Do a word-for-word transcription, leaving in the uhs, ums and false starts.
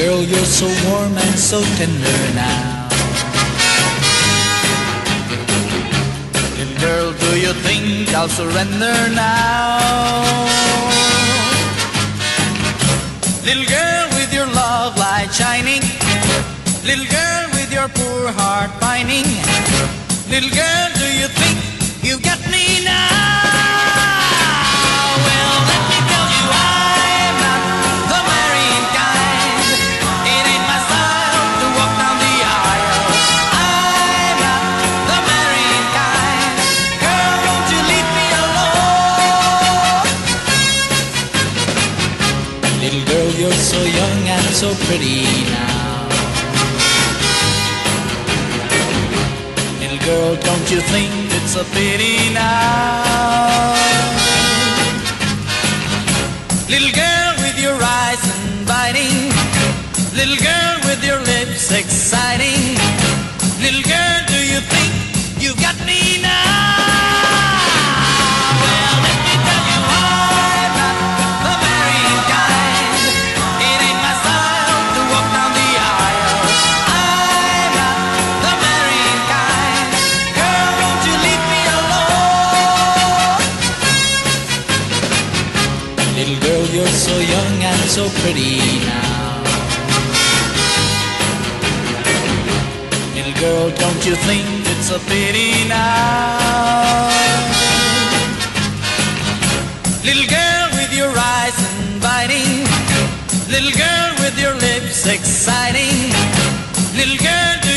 girl, you're so warm and so tender now. Little girl, do you think I'll surrender now? Little girl with your love light shining, little girl with your poor heart pining, little girl, do you think you've got me now? Well, let me tell you, I'm not the marrying kind. It ain't my style to walk down the aisle. I'm not the marrying kind. Girl, won't you leave me alone? Little girl, you're so young and so pretty now. Little girl, don't you think it's a pity now? Little girl with your eyes inviting, little girl with your lips exciting, little girl, do you think you've got me now? Well, let me tell you, I'm not the marrying kind. It ain't my style to walk down the aisle. I'm not the marrying kind. Girl, won't you leave me alone? Little girl, you're so young and so pretty now. Little girl, don't you think it's a pity now? Little girl with your eyes inviting, little girl with your lips exciting, little girl,